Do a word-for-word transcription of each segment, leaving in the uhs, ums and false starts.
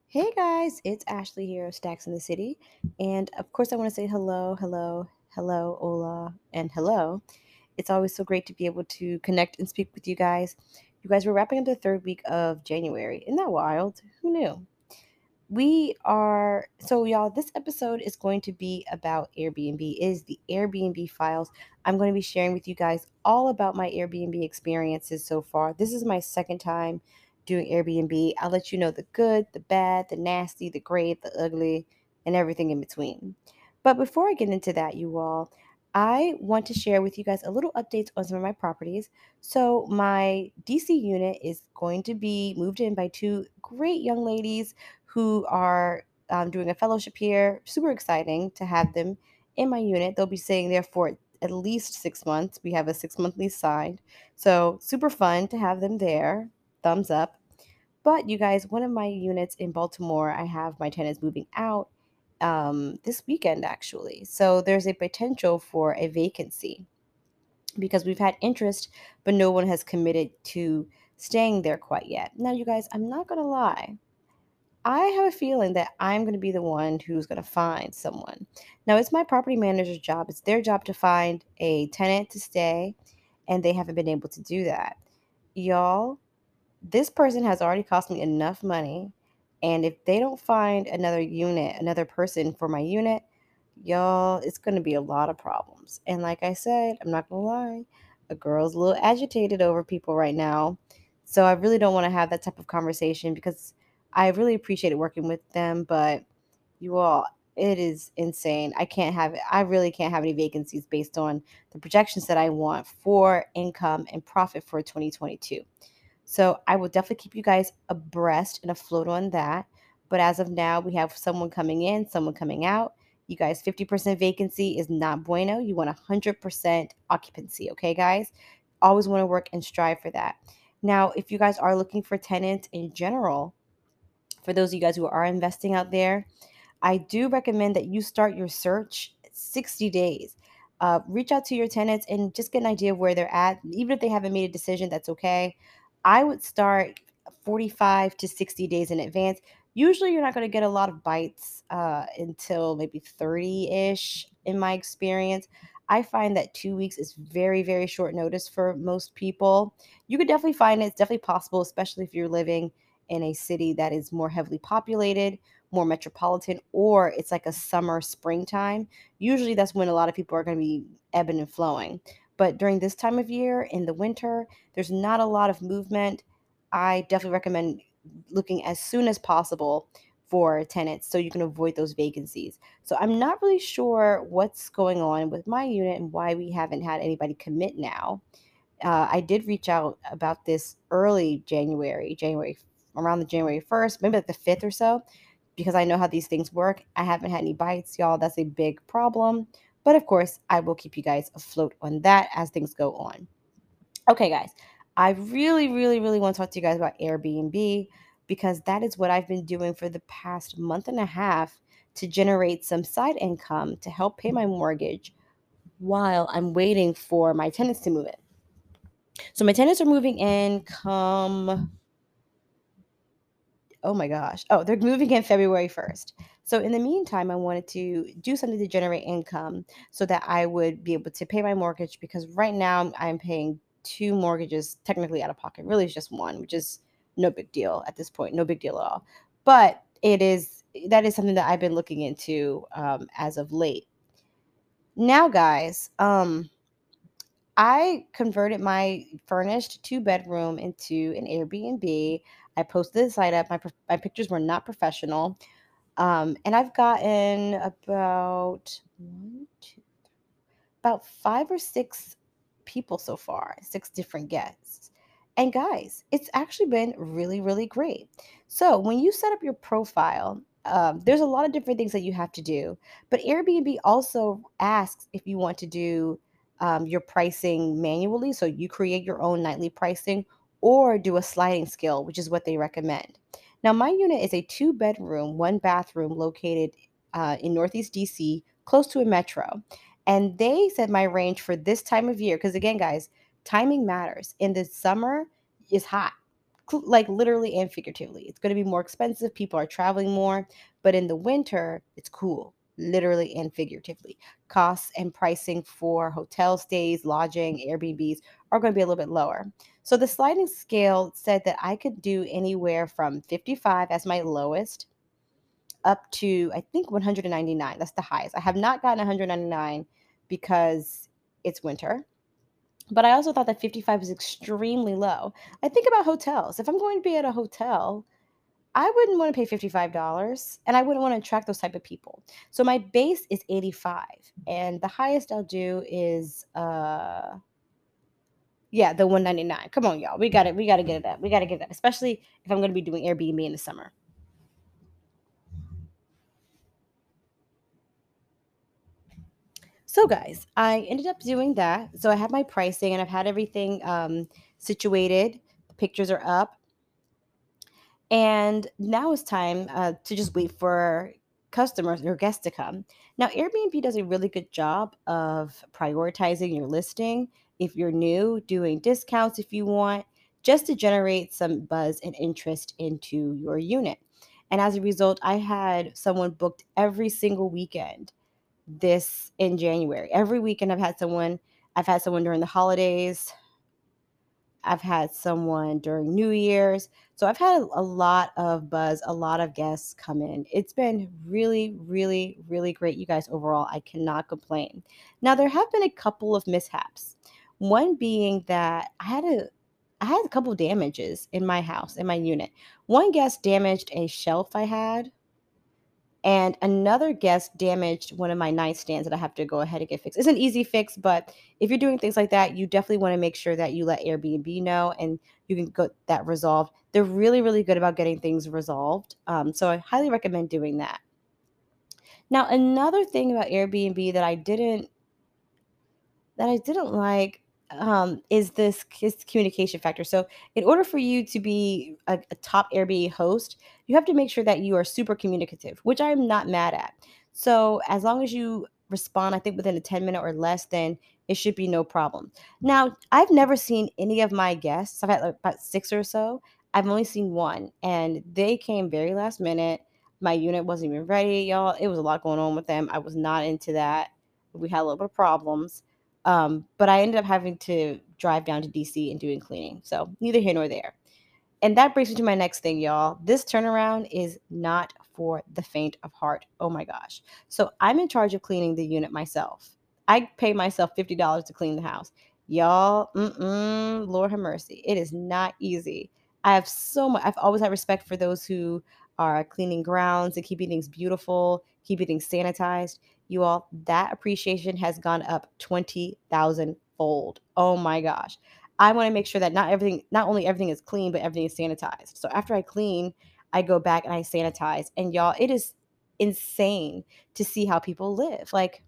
Hey guys, it's Ashley here of Stacks in the City. And of course, I want to say hello, hello, hello, hola, and hello. It's always so great to be able to connect and speak with you guys. You guys, we're wrapping up the third week of January. Isn't that wild? Who knew? We are so y'all, this episode is going to be about Airbnb. It is the Airbnb files. I'm going to be sharing with you guys all about my Airbnb experiences so far. This is my second time doing Airbnb. I'll let you know the good, the bad, the nasty, the great, the ugly, and everything in between. But before I get into that, you all, I want to share with you guys a little updates on some of my properties. So my D C unit is going to be moved in by two great young ladies who are um, doing a fellowship here. Super exciting to have them in my unit. They'll be staying there for at least six months. We have a six month lease signed. So, super fun to have them there. Thumbs up. But you guys, one of my units in Baltimore, I have my tenants moving out um, this weekend actually. So, there's a potential for a vacancy because we've had interest, but no one has committed to staying there quite yet. Now, you guys, I'm not going to lie. I have a feeling that I'm going to be the one who's going to find someone. Now, it's my property manager's job. It's their job to find a tenant to stay, and they haven't been able to do that. Y'all, this person has already cost me enough money, and if they don't find another unit, another person for my unit, y'all, it's going to be a lot of problems. And like I said, I'm not going to lie, a girl's a little agitated over people right now. So I really don't want to have that type of conversation because I really appreciated working with them, but you all, it is insane. I can't have it. I really can't have any vacancies based on the projections that I want for income and profit for twenty twenty-two. So I will definitely keep you guys abreast and afloat on that. But as of now, we have someone coming in, someone coming out. You guys, fifty percent vacancy is not bueno. You want one hundred percent occupancy, okay, guys? Always want to work and strive for that. Now, if you guys are looking for tenants in general, for those of you guys who are investing out there, I do recommend that you start your search sixty days. Uh, reach out to your tenants and just get an idea of where they're at. Even if they haven't made a decision, that's okay. I would start forty-five to sixty days in advance. Usually, you're not going to get a lot of bites uh, until maybe thirty ish, in my experience. I find that two weeks is very, very short notice for most people. You could definitely find it. It's definitely possible, especially if you're living in a city that is more heavily populated, more metropolitan, or it's like a summer springtime. Usually that's when a lot of people are going to be ebbing and flowing. But during this time of year in the winter, there's not a lot of movement. I definitely recommend looking as soon as possible for tenants so you can avoid those vacancies. So I'm not really sure what's going on with my unit and why we haven't had anybody commit now. uh, I did reach out about this early January, January around the January first, maybe like the fifth or so, because I know how these things work. I haven't had any bites, y'all. That's a big problem. But of course, I will keep you guys afloat on that as things go on. Okay, guys, I really, really, really want to talk to you guys about Airbnb because that is what I've been doing for the past month and a half to generate some side income to help pay my mortgage while I'm waiting for my tenants to move in. So my tenants are moving in come oh my gosh. Oh, they're moving in February first. So in the meantime, I wanted to do something to generate income so that I would be able to pay my mortgage because right now I'm paying two mortgages technically out of pocket. Really it's just one, which is no big deal at this point. No big deal at all. But it is that is something that I've been looking into um, as of late. Now, guys, um, I converted my furnished two bedroom into an Airbnb. I posted the site up. My prof- my pictures were not professional, um, and I've gotten about one, two, about five or six people so far, six different guests. And guys, it's actually been really, really great. So when you set up your profile, um, there's a lot of different things that you have to do. But Airbnb also asks if you want to do um, your pricing manually. So you create your own nightly pricing or do a sliding scale, which is what they recommend. Now, my unit is a two bedroom, one bathroom located uh, in Northeast D C, close to a metro. And they said my range for this time of year, because again, guys, timing matters. In the summer is hot. cl- like literally and figuratively. It's going to be more expensive. People are traveling more, but in the winter, it's cool, literally and figuratively. Costs and pricing for hotel stays, lodging, Airbnbs are going to be a little bit lower. So the sliding scale said that I could do anywhere from fifty-five as my lowest up to I think one hundred ninety-nine. That's the highest. I have not gotten one hundred ninety-nine because it's winter. But I also thought that fifty-five was extremely low. I think about hotels. If I'm going to be at a hotel, I wouldn't want to pay fifty-five dollars and I wouldn't want to attract those type of people. So my base is eighty-five and the highest I'll do is uh yeah, the one ninety-nine. Come on, y'all. We got it. We got to get that. We got to get that, especially if I'm going to be doing Airbnb in the summer. So, guys, I ended up doing that. So I have my pricing and I've had everything um, situated. The pictures are up. And now it's time uh, to just wait for customers or guests to come. Now, Airbnb does a really good job of prioritizing your listing if you're new, doing discounts if you want, just to generate some buzz and interest into your unit. And as a result, I had someone booked every single weekend this in January. Every weekend I've had someone, I've had someone during the holidays, I've had someone during New Year's. So I've had a lot of buzz, a lot of guests come in. It's been really, really, really great, you guys, overall. I cannot complain. Now, there have been a couple of mishaps. One being that I had a I had a couple of damages in my house, in my unit. One guest damaged a shelf I had, and another guest damaged one of my nightstands that I have to go ahead and get fixed. It's an easy fix, but if you're doing things like that, you definitely want to make sure that you let Airbnb know and you can get that resolved. They're really, really good about getting things resolved. Um, so I highly recommend doing that. Now, another thing about Airbnb that I didn't that I didn't like um, is this is communication factor. So, in order for you to be a, a top Airbnb host, you have to make sure that you are super communicative, which I'm not mad at. So, as long as you respond, I think within a ten minute or less, then it should be no problem. Now, I've never seen any of my guests. I've had like about six or so. I've only seen one, and they came very last minute. My unit wasn't even ready, y'all. It was a lot going on with them. I was not into that. We had a little bit of problems. Um, but I ended up having to drive down to D C and doing cleaning. So neither here nor there. And that brings me to my next thing, y'all. This turnaround is not for the faint of heart. Oh my gosh. So I'm in charge of cleaning the unit myself. I pay myself fifty dollars to clean the house. Y'all, mm-mm, Lord have mercy. It is not easy. I have so much, I've always had respect for those who are cleaning grounds and keeping things beautiful, keeping things sanitized. You all, that appreciation has gone up twenty thousand fold. Oh my gosh. I want to make sure that not everything, not only everything is clean, but everything is sanitized. So after I clean, I go back and I sanitize. And y'all, it is insane to see how people live. Like,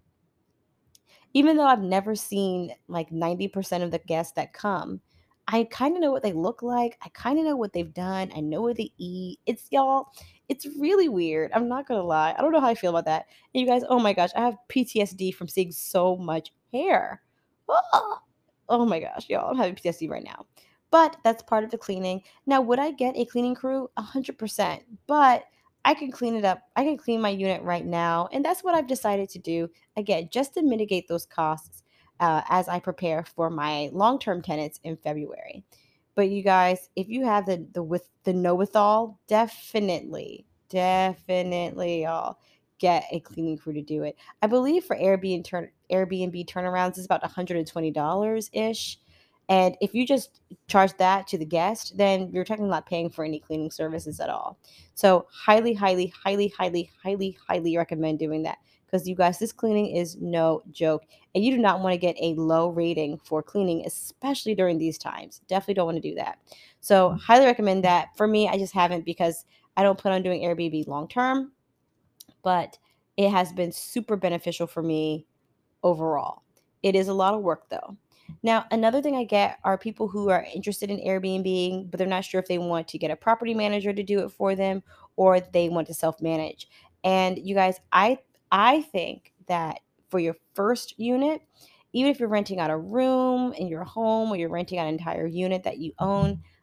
even though I've never seen like ninety percent of the guests that come, I kind of know what they look like. I kind of know what they've done. I know what they eat. It's y'all, it's really weird. I'm not gonna lie. I don't know how I feel about that. And you guys, oh my gosh, I have P T S D from seeing so much hair. Oh, oh my gosh, y'all, I'm having P T S D right now. But that's part of the cleaning. Now, would I get a cleaning crew? A hundred percent. But I can clean it up. I can clean my unit right now. And that's what I've decided to do. Again, just to mitigate those costs uh, as I prepare for my long-term tenants in February. But you guys, if you have the the with the know withal, definitely, definitely, y'all get a cleaning crew to do it. I believe for Airbnb turn Airbnb turnarounds is about one hundred twenty dollars ish. And if you just charge that to the guest, then you're technically not paying for any cleaning services at all. So highly, highly, highly, highly, highly, highly recommend doing that because you guys, this cleaning is no joke. And you do not want to get a low rating for cleaning, especially during these times. Definitely don't want to do that. So highly recommend that. For me, I just haven't because I don't plan on doing Airbnb long term, but it has been super beneficial for me overall. It is a lot of work though. Now, another thing I get are people who are interested in Airbnb, but they're not sure if they want to get a property manager to do it for them or they want to self-manage. And you guys, I I think that for your first unit, even if you're renting out a room in your home or you're renting out an entire unit that you own,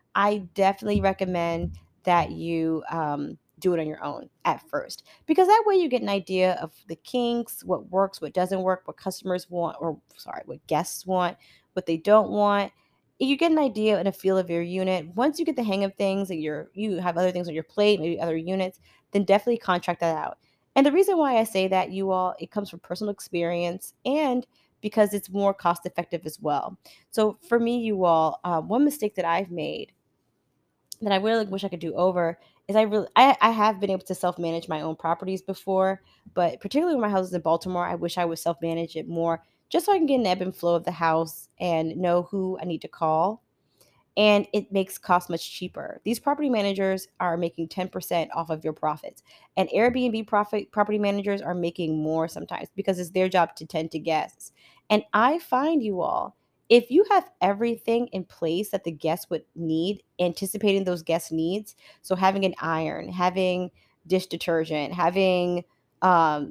I definitely recommend that you um, do it on your own at first, because that way you get an idea of the kinks, what works, what doesn't work, what customers want, or sorry, what guests want, what they don't want. You get an idea and a feel of your unit. Once you get the hang of things and you're you have other things on your plate, maybe other units, then definitely contract that out. And the reason why I say that, you all, it comes from personal experience and because it's more cost effective as well. So for me, you all, uh, one mistake that I've made that I really wish I could do over is I really I, I have been able to self manage my own properties before, but particularly when my house is in Baltimore, I wish I would self manage it more just so I can get an ebb and flow of the house and know who I need to call, and it makes costs much cheaper. These property managers are making ten percent off of your profits. And Airbnb profit property managers are making more sometimes because it's their job to tend to guests. And I find, you all, if you have everything in place that the guests would need, anticipating those guest needs, so having an iron, having dish detergent, having um,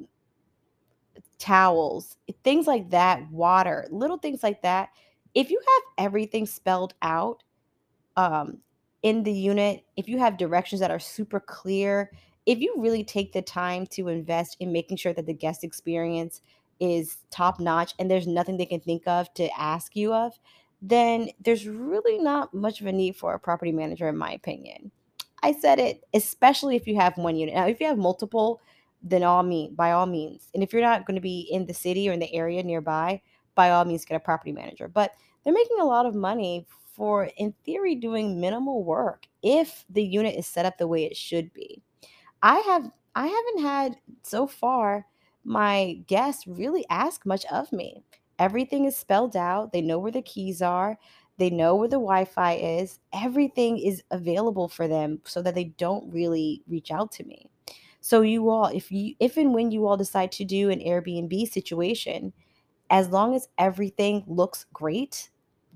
towels, things like that, water, little things like that. If you have everything spelled out, um, in the unit, if you have directions that are super clear, if you really take the time to invest in making sure that the guest experience is top notch and there's nothing they can think of to ask you of, then there's really not much of a need for a property manager, in my opinion. I said it, especially if you have one unit. Now, if you have multiple, then all mean by all means. And if you're not going to be in the city or in the area nearby, by all means get a property manager. But they're making a lot of money for, in theory, doing minimal work if the unit is set up the way it should be. I have I haven't had so far my guests really ask much of me. Everything is spelled out. They know where the keys are. They know where the Wi-Fi is. Everything is available for them so that they don't really reach out to me. So you all, if you if and when you all decide to do an Airbnb situation, as long as everything looks great,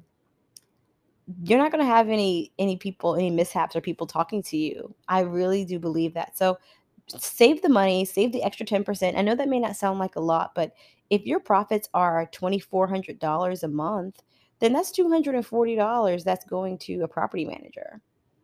you're not going to have any any people, any mishaps or people talking to you. I really do believe that. So save the money, save the extra ten percent. I know that may not sound like a lot, but if your profits are twenty-four hundred dollars a month, then that's two hundred forty dollars that's going to a property manager.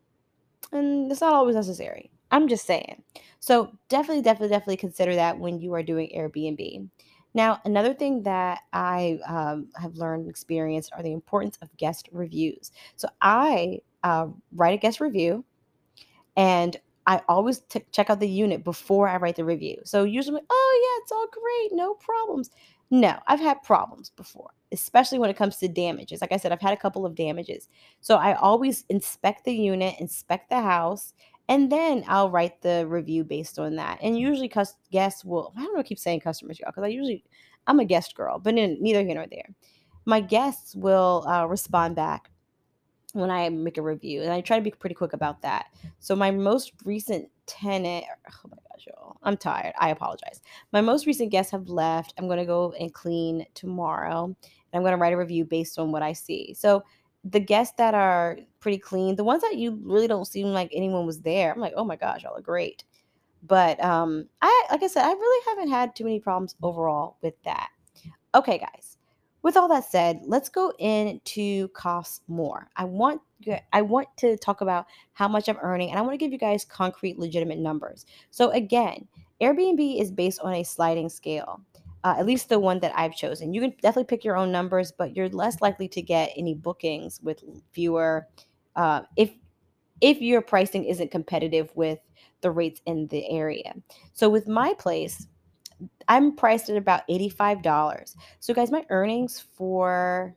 And it's not always necessary. I'm just saying. So definitely, definitely, definitely consider that when you are doing Airbnb. Now, another thing that I um, have learned and experienced are the importance of guest reviews. So I uh, write a guest review, and I always t- check out the unit before I write the review. So usually, I'm like, oh yeah, it's all great, no problems. No, I've had problems before, especially when it comes to damages. Like I said, I've had a couple of damages. So I always inspect the unit, inspect the house, and then I'll write the review based on that. And usually, cus- guests will, I don't know, I keep saying customers, y'all, because I usually, I'm a guest girl, but in, neither here nor there. My guests will uh, respond back when I make a review, and I try to be pretty quick about that. So my most recent tenant, oh my gosh, y'all, I'm tired. I apologize. My most recent guests have left. I'm gonna go and clean tomorrow, and I'm gonna write a review based on what I see. So the guests that are pretty clean, the ones that you really don't seem like anyone was there, I'm like, oh my gosh, y'all are great. But um, I like I said, I really haven't had too many problems overall with that. Okay, guys. With all that said, let's go into costs more. I want I want to talk about how much I'm earning, and I want to give you guys concrete, legitimate numbers. So again, Airbnb is based on a sliding scale. Uh, at least the one that I've chosen. You can definitely pick your own numbers, but you're less likely to get any bookings with fewer uh, if if your pricing isn't competitive with the rates in the area. So with my place, I'm priced at about eighty-five dollars. So, guys, my earnings for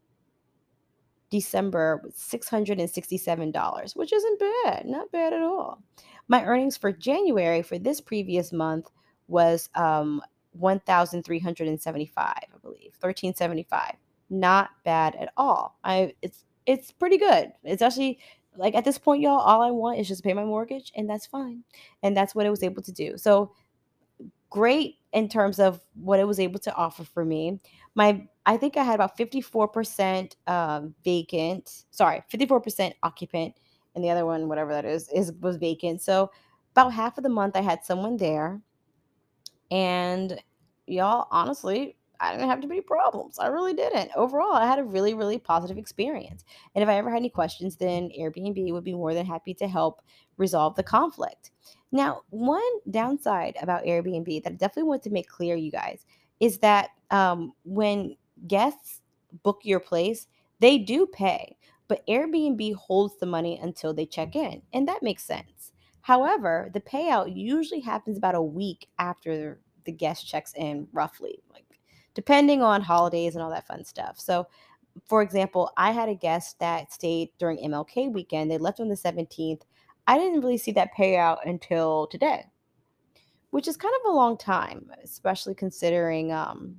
December was six hundred sixty-seven dollars, which isn't bad, not bad at all. My earnings for January for this previous month was um, one thousand three hundred seventy-five, I believe, thirteen seventy-five. Not bad at all. I it's it's pretty good. It's actually like at this point, y'all, all I want is just pay my mortgage, and that's fine. And that's what it was able to do. So great in terms of what it was able to offer for me. My I think I had about fifty-four percent um, vacant, sorry, fifty-four percent occupant, and the other one, whatever that is, is was vacant. So about half of the month I had someone there. And y'all, honestly, I didn't have too many problems. I really didn't. Overall, I had a really, really positive experience. And if I ever had any questions, then Airbnb would be more than happy to help resolve the conflict. Now, one downside about Airbnb that I definitely want to make clear, you guys, is that um, when guests book your place, they do pay, but Airbnb holds the money until they check in, and that makes sense. However, the payout usually happens about a week after the guest checks in, roughly, like depending on holidays and all that fun stuff. So, for example, I had a guest that stayed during M L K weekend. They left on the seventeenth. I didn't really see that payout until today, which is kind of a long time, especially considering um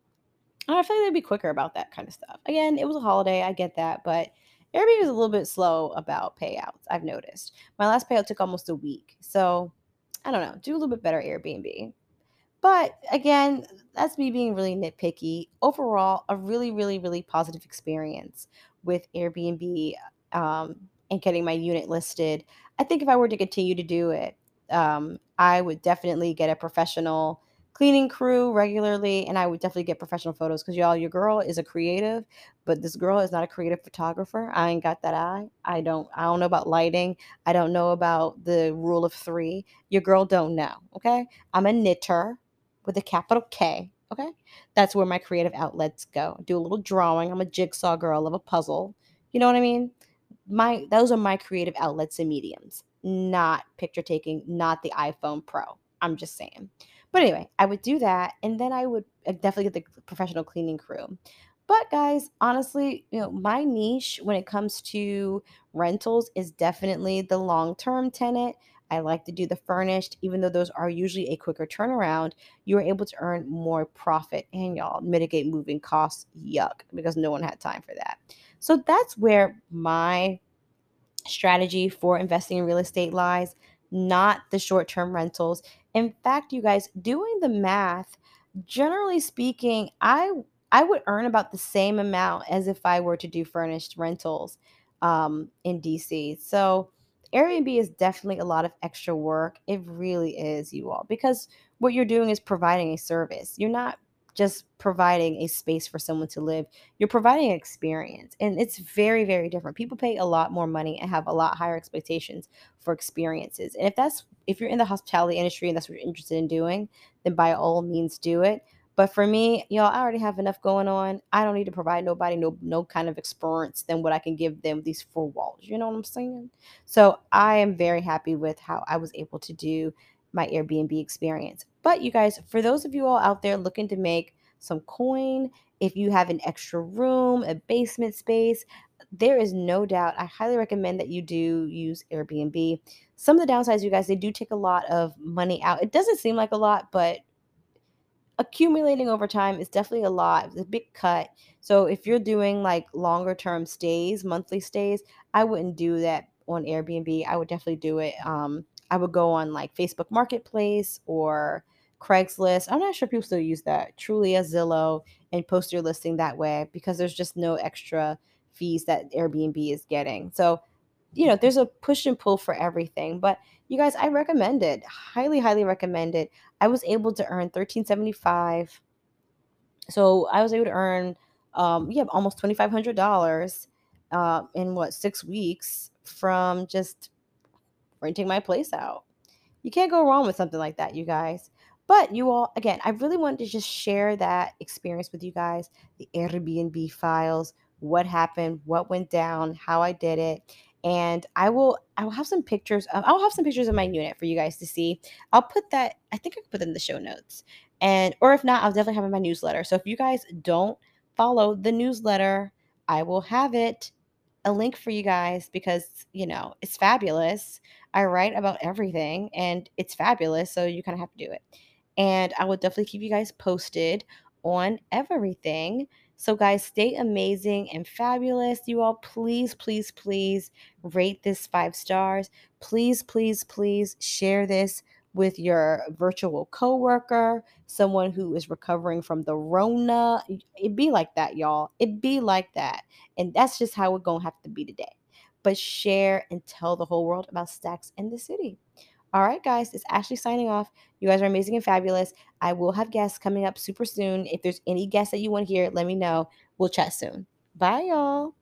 I feel like they'd be quicker about that kind of stuff. Again, it was a holiday, I get that, but Airbnb is a little bit slow about payouts, I've noticed. My last payout took almost a week. So, I don't know, do a little bit better Airbnb. But again, that's me being really nitpicky. Overall, a really, really, really positive experience with Airbnb um, and getting my unit listed. I think if I were to continue to do it, um, I would definitely get a professional cleaning crew regularly, and I would definitely get professional photos because y'all, your girl is a creative, but this girl is not a creative photographer. I ain't got that eye. I don't. I don't know about lighting. I don't know about the rule of three. Your girl don't know. Okay, I'm a knitter with a capital K. Okay. That's where my creative outlets go. Do a little drawing. I'm a jigsaw girl. I love a puzzle. You know what I mean? My those are my creative outlets and mediums, not picture taking, not the iPhone Pro. I'm just saying. But anyway, I would do that, and then I would uh, definitely get the professional cleaning crew. But guys, honestly, you know, my niche when it comes to rentals is definitely the long-term tenant. I like to do the furnished, even though those are usually a quicker turnaround. You are able to earn more profit and y'all mitigate moving costs. Yuck, because no one had time for that. So that's where my strategy for investing in real estate lies, not the short term rentals. In fact, you guys, doing the math, generally speaking, I I would earn about the same amount as if I were to do furnished rentals um, in D C. So Airbnb is definitely a lot of extra work. It really is, you all, because what you're doing is providing a service. You're not just providing a space for someone to live, you're providing an experience, and it's very, very different. People pay a lot more money and have a lot higher expectations for experiences, and if that's if you're in the hospitality industry and that's what you're interested in doing, then by all means do it. But for me, y'all, I already have enough going on. I don't need to provide nobody no no kind of experience than what I can give them these four walls. You know what I'm saying? So I am very happy with how I was able to do my Airbnb experience. But you guys, for those of you all out there looking to make some coin, if you have an extra room, a basement space, there is no doubt. I highly recommend that you do use Airbnb. Some of the downsides, you guys, they do take a lot of money out. It doesn't seem like a lot, but accumulating over time is definitely a lot. It's a big cut. So if you're doing like longer term stays, monthly stays, I wouldn't do that on Airbnb. I would definitely do it. Um, I would go on like Facebook Marketplace or Craigslist. I'm not sure people still use that. Trulia, Zillow, and post your listing that way because there's just no extra fees that Airbnb is getting. So, you know, there's a push and pull for everything. But you guys, I recommend it. Highly, highly recommend it. I was able to earn thirteen seventy-five. So I was able to earn um yeah, almost twenty-five hundred dollars uh in what, six weeks from just renting my place out. You can't go wrong with something like that, you guys. But you all, again, I really wanted to just share that experience with you guys, the Airbnb files, what happened, what went down, how I did it. And I will I will have some pictures of I'll have some pictures of my unit for you guys to see. I'll put that, I think I can put it in the show notes. And or if not, I'll definitely have it in my newsletter. So if you guys don't follow the newsletter, I will have it a link for you guys because, you know, it's fabulous. I write about everything and it's fabulous. So you kind of have to do it. And I will definitely keep you guys posted on everything. So, guys, stay amazing and fabulous. You all, please, please, please rate this five stars. Please, please, please share this with your virtual coworker, someone who is recovering from the Rona. It be like that, y'all. It be like that. And that's just how we're going to have to be today. But share and tell the whole world about Stacks in the City. All right, guys, it's Ashley signing off. You guys are amazing and fabulous. I will have guests coming up super soon. If there's any guests that you want to hear, let me know. We'll chat soon. Bye, y'all.